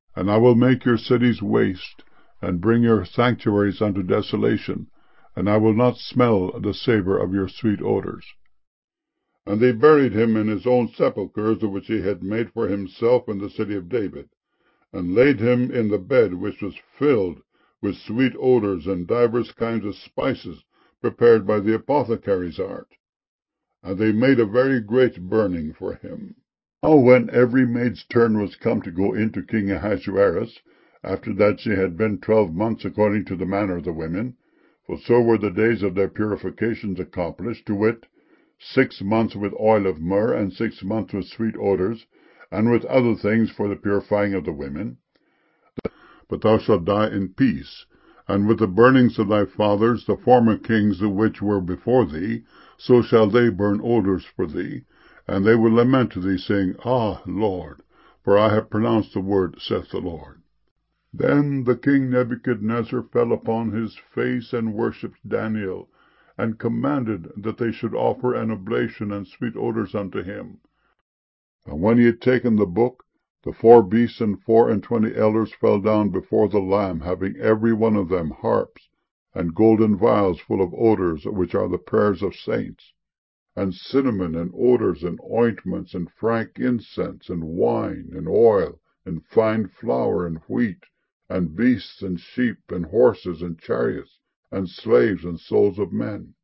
And I will make your cities waste, and bring your sanctuaries unto desolation, and I will not smell the savour of your sweet odours. And they buried him in his own sepulchres, which he had made for himself in the city of David, and laid him in the bed which was filled with sweet odours and divers kinds of spices prepared by the apothecary's art. And they made a very great burning for him. Now when every maid's turn was come to go into King Ahasuerus, after that she had been 12 months according to the manner of the women, for so were the days of their purifications accomplished, to wit, 6 months with oil of myrrh, and 6 months with sweet odours, and with other things for the purifying of the women. But thou shalt die in peace, and with the burnings of thy fathers, the former kings which were before thee, so shall they burn odours for thee, and they will lament to thee, saying, Ah, Lord, for I have pronounced the word, saith the Lord. Then the king Nebuchadnezzar fell upon his face, and worshipped Daniel, and commanded that they should offer an oblation and sweet odours unto him. And when he had taken the book, the 4 beasts and 24 elders fell down before the Lamb, having every one of them harps, and golden vials full of odours, which are the prayers of saints, and cinnamon, and odours, and ointments, and frankincense, and wine, and oil, and fine flour, and wheat, and beasts, and sheep, and horses, and chariots, and slaves, and souls of men.